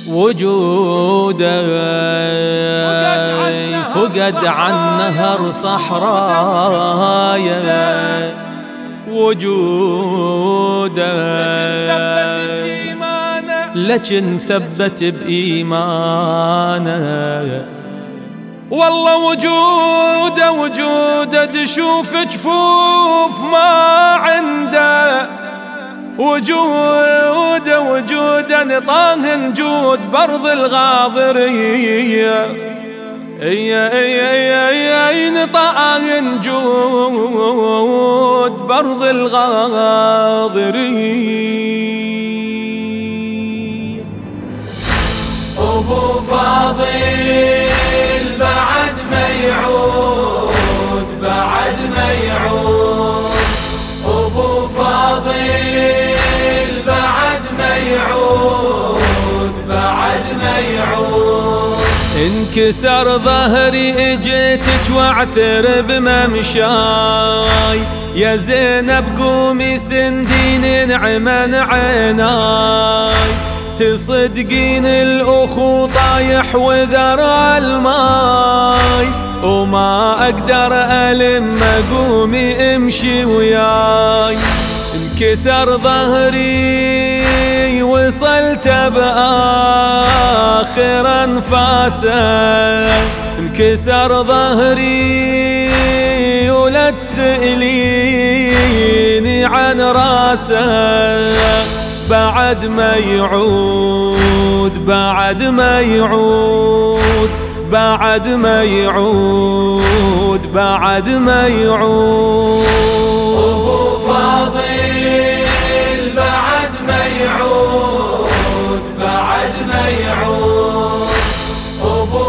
وجوده فقد عن نهر صحرايا، وجوده لكن ثبت بإيمانه. والله وجوده تشوف جفوف ما عنده، وجوده نطاه نجود برض الغاضرية، نطاه نجود برض الغاضرية. أبو فاضل بعد ما يعود، بعد ما يعود، أبو فاضل بعد ما يعود، بعد ما يعود. انكسر ظهري اجيتك واعثر بممشاي، يا زينب قومي سندين نعمن عيناي، تصدقين الأخو طايح وذرى الماي، وما أقدر ألم قومي امشي وياي. انكسر ظهري وصلت بآخر أنفاسه، انكسر ظهري ولا تسأليني عن راسه، بعد ما يعود، بعد ما يعود، بعد ما يعود، بعد ما يعود. أبو فاضل بعد ما يعود، بعد ما يعود، أبو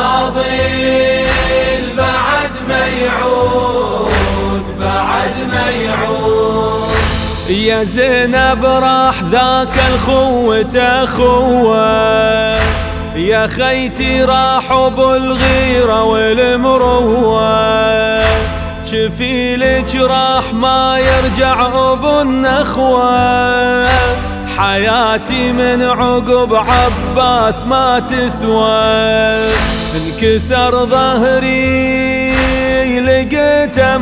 فاضل بعد ما يعود، بعد ما يعود. يا زينب راح ذاك الخوة أخوة، يا خيتي راحوا بالغيرة والمروة، شفيلك راح ما يرجع أبو النخوة، حياتي من عقب عباس ما تسوى. انكسر ظهري لقيته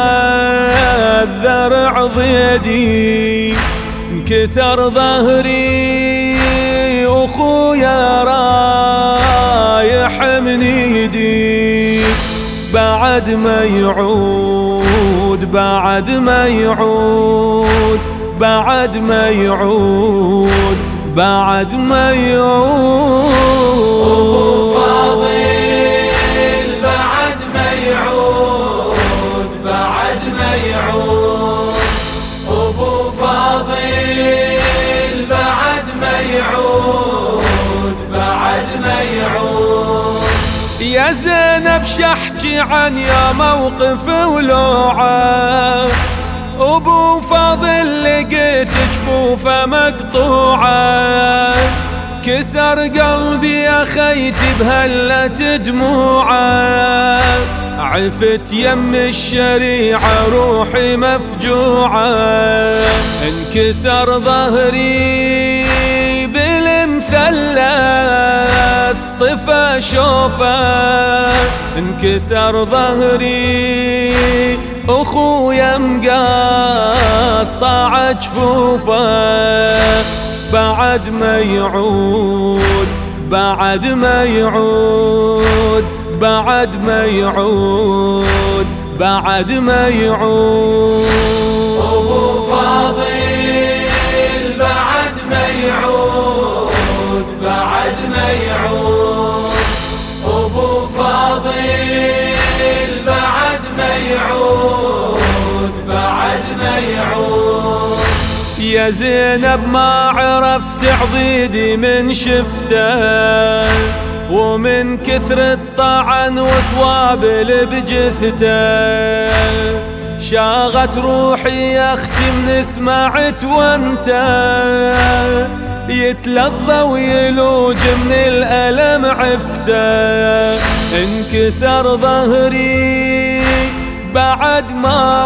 موذر عضيدي، انكسر ظهري أخويا رايح من ايدي، بعد ما يعود، بعد ما يعود، بعد ما يعود، بعد ما يعود. أبو فاضل بعد ما يعود، بعد ما يعود، أبو فاضل بعد ما يعود، بعد ما يعود. يا زينب شحكي عن يا موقف ولوعه، أبو فاضل لقيت جفوفه مقطوعه، كسر قلبي يا خيتي بهلة دموعه، عفت يم الشريعة روحي مفجوعة. انكسر ظهري بالمثلث طفى شوفه، انكسر ظهري أخويا مقطع جفوفه، بعد ما يعود، بعد ما يعود، بعد ما يعود، بعد ما يعود. أبو فاضل بعد ما يعود، بعد ما يعود، أبو فاضل بعد ما يعود، بعد ما يعود. يا زينب ما عرفت عضيدي من شفته، ومن كثر الطعن وصوابل بجثته، شاغت روحي يا اختي من سمعت وانت، يتلظى ويلوج من الألم عفته. انكسر ظهري بعد ما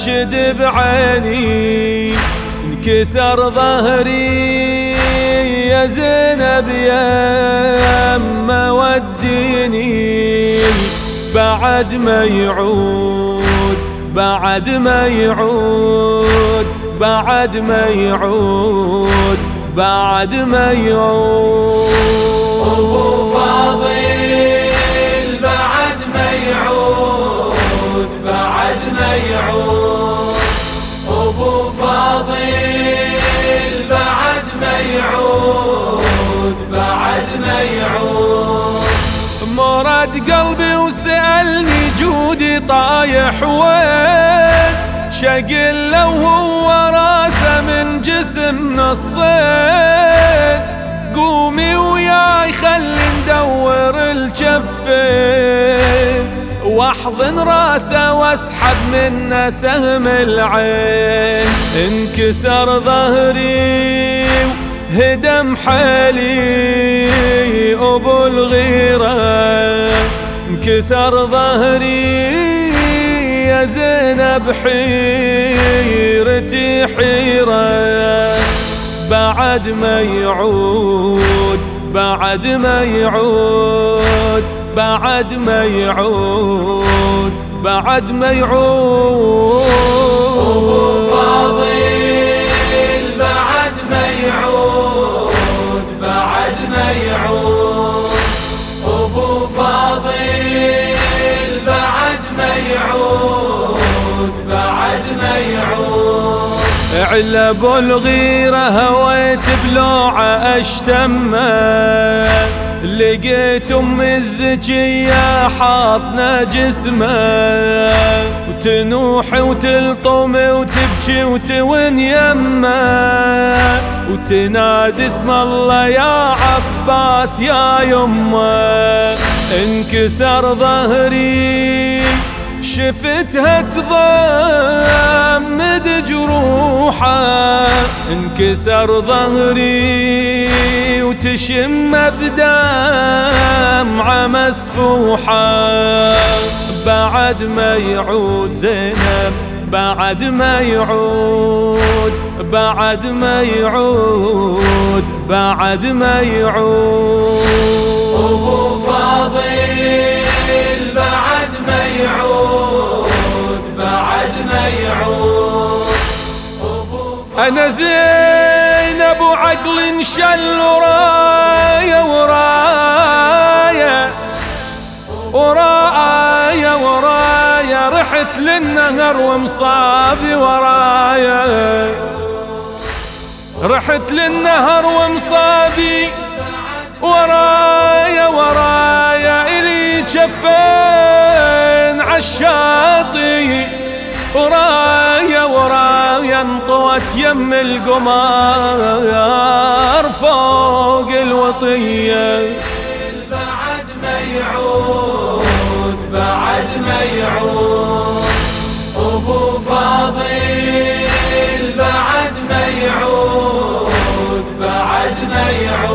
وجد بعيني، انكسر ظهري يا زينب يما وديني بعد ما يعود، بعد ما يعود، بعد ما يعود، بعد ما يعود. أبو فاضل بعد ما يعود، بعد ما يعود. أبو فاضل بعد ما يعود، بعد ما يعود. مراد قلبي وسألني جودي طايح وين، شقل لو هو راسه من جسم نصين. قومي وياي خلي ندور الجفين، واحضن راسه واسحب منه سهم العين. انكسر ظهري وهدم حالي ابو الغيرة، انكسر ظهري يا زينب حيرتي حيرة. بعد ما يعود، بعد ما يعود، بعد ما يعود، بعد ما يعود. أبو فاضل بعد ما يعود، بعد ما يعود. أبو فاضل بعد ما يعود، بعد ما يعود. علب الغيرة هويت بلوعة اشتمه، لقيت ام الزكية حاضنة جسمه، وتنوح وتلطم وتبكي وتون يمه، وتنادي اسم الله يا عباس يا يمه. انكسر ظهري شفتها تضمد جروحه، انكسر ظهري وتشم بدمعة مسفوحة. بعد ما يعود زينب، بعد ما يعود، بعد ما يعود، بعد ما يعود. أبو فاضل بعد ما يعود، بعد ما يعود. أنا زينب وعقل انشل ورايا ورايا ورايا ورايا، رحت للنهر ومصابي ورايا، رحت للنهر ومصابي ورايا ورايا، إلي جفين عالشاطئ ورايا ورايا، انطوت يم القمار فوق الوطية. بعد ما يعود، بعد ما يعود. أبو فاضل بعد ما يعود، بعد ما يعود.